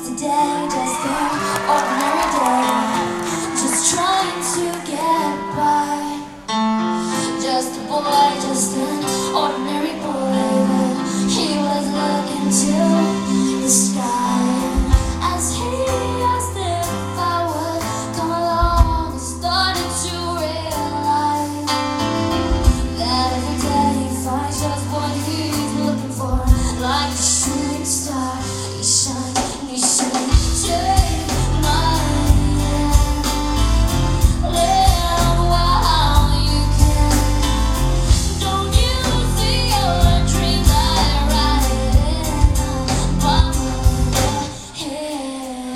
a day, just an ordinary day, just trying to get by. Just a boy, just an ordinary boy, but he was looking to the sky. As he asked if I would come along, I started to realize that every day he finds just what he's looking for. Like the shooting star, he shines, he shines. Take my hand, live while you can. Don't you see your dreams are right in the palm of your hand?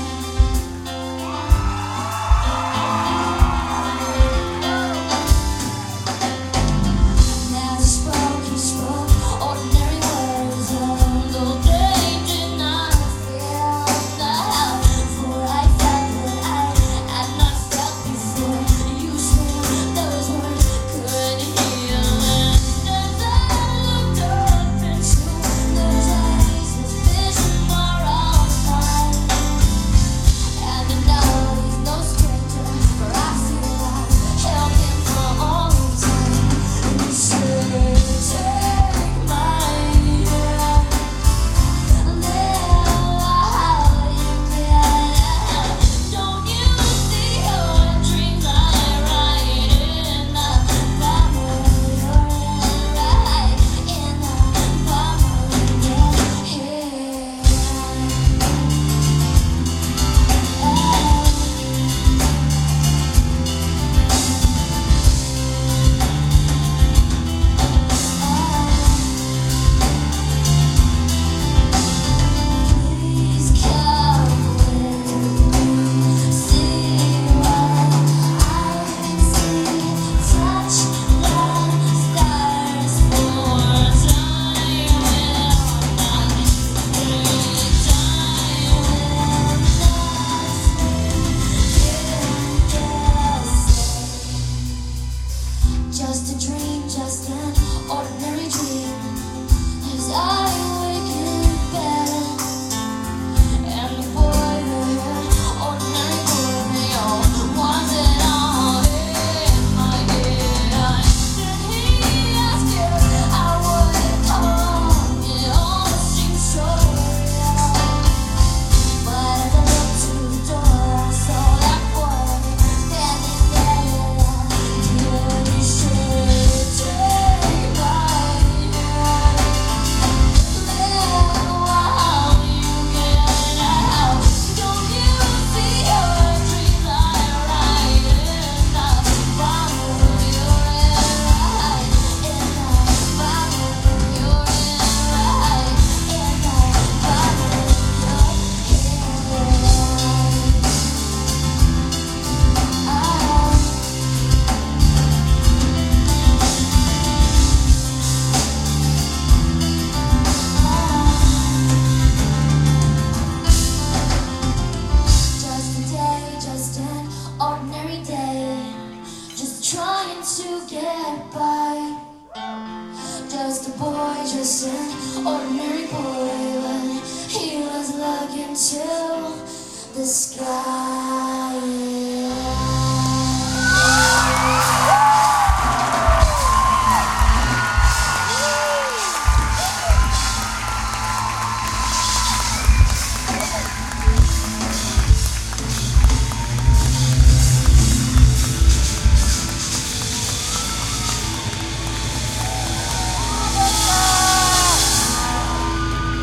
As he spoke ordinary words, although they did not feel the help, for I felt what I had not felt before. You said those words could heal, and as I looked up into those eyes, his vision more on mine. And I know he's no stranger, for I feel I've held him for all time. He said, take my hand, live while you can. Don't you see your dreams are right in the palm of your hand, right in the palm of your hand? Please come with me, see what I can see, touch the stars for time will not sleep, time will not sleep. Just a dream, just an ordinary dream, as I wake in bed, and the boy, the ordinary boy, was it all in my head? Did he ask if I would come? It all seemed so real, but as I looked to the door, I saw that boy standing there. He said, take my hand, live while you can. Don't you see your dreams are right in the palm of your hand, right in the palm of your hand, right in the palm of Just a day, just an ordinary day, just trying to get by. Just a boy, just an ordinary boy, but he was looking to the sky.